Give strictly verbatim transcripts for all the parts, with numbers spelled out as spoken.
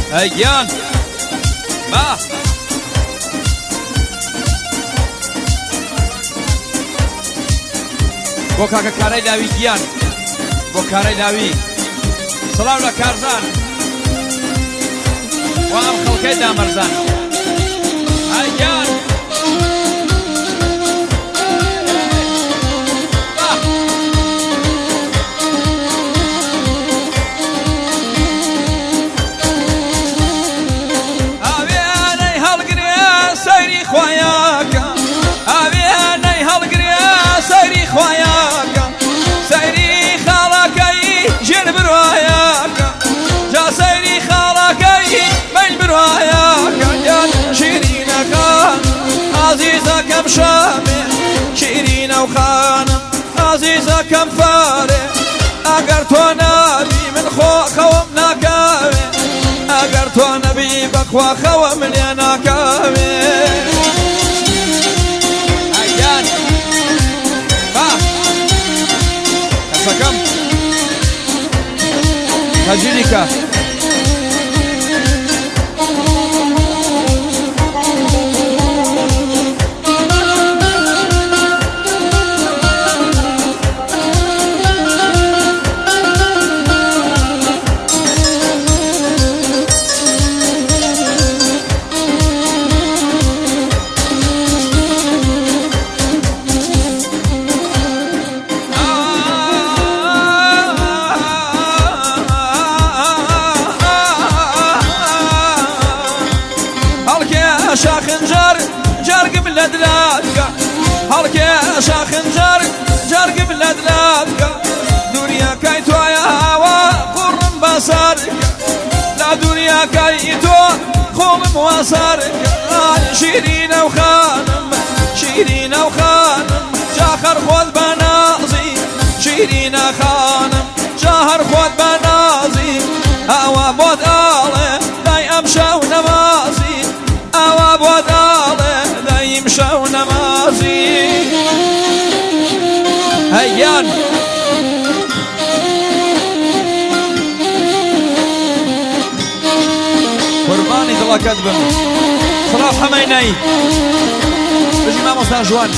ئەگیان با بۆ کاکە کارەی لاوی گیان بۆ کارەی لاوی سڵاو لە کارزان و ئەم خەڵکەی دامەرزان ئەگیان عزيزة كم شامي شيرين وخانم عزيزة كم فاري أقرت نبي من خو خوم ناكاوي أقرت نبي بخوا خوم لناكاوي أيان با كسكم هجريكا شاخنجر جرق بلدلاتك هلكي شاخنجر جرق بلدلاتك دنيا كيتو يا هوا قرم بصرك لا دنيا كيتو خولم وصرك شيرين وخانم شيرين وخانم جاخر خذ بنازي شيرين خانم جاهر خذ بنازي هوا بود آله داي امشى ونمازي أوا بوداله دايم شو نمازي هيان قرباني دلا كذبم صلاح حميني بجي ما مصنع جوان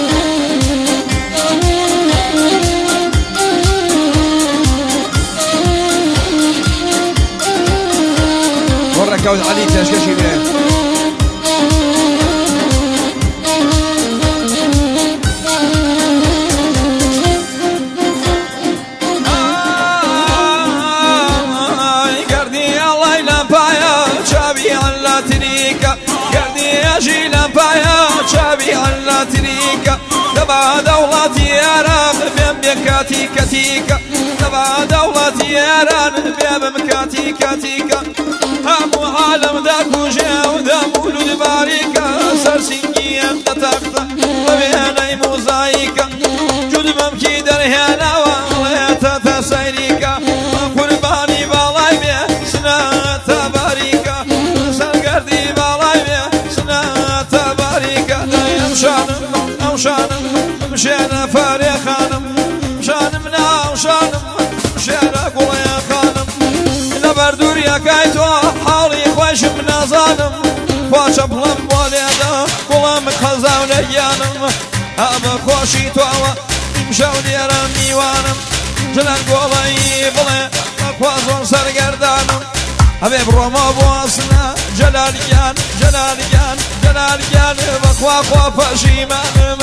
ورك عود عليك تشكشي بيه تريكا تبع دولتي يا رب بيم كاتي كاتيكا تبع دولتي يا رب بيم كاتي كاتيكا هم عالم ذاك وجاو ذا مولود باريكا سرسنجي انت تخطى وبيني موزايكا جود ممكي درهانا والله تتسيريكا قرباني بالاي بيه سنة تباريكا سرقردي بالاي بيه سنة تباريكا دايم شانم او شانم مشينا فاري خانم شانمنا وشانم مشينا قويا خانم لبردور يا كايتو حالي خوش من ظالم خوش بلم واليدا قلم خزا وليانم ابا خوشي توا مشاو ديرا ميوانم جلال قولي بلي اخوازون سرگردانم حبيب روما بواسنا جلاليان جلاليان جلاليان بخوا خوا فشيمان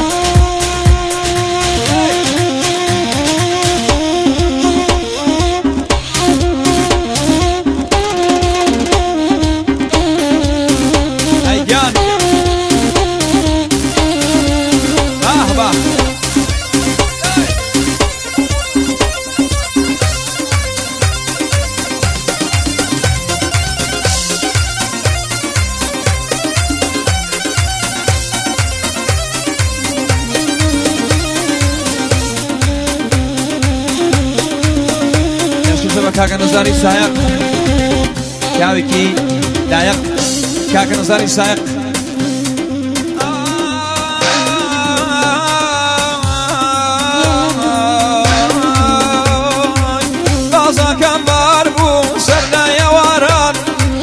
كاكا نزاري سايق كاويكي دايق كاكا نزاري سايق بازا كان باربو سرنا يا واران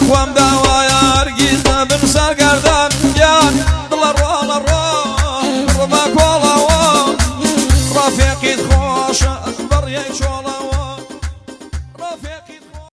خوام داوایە هەرگیز نەبم سەر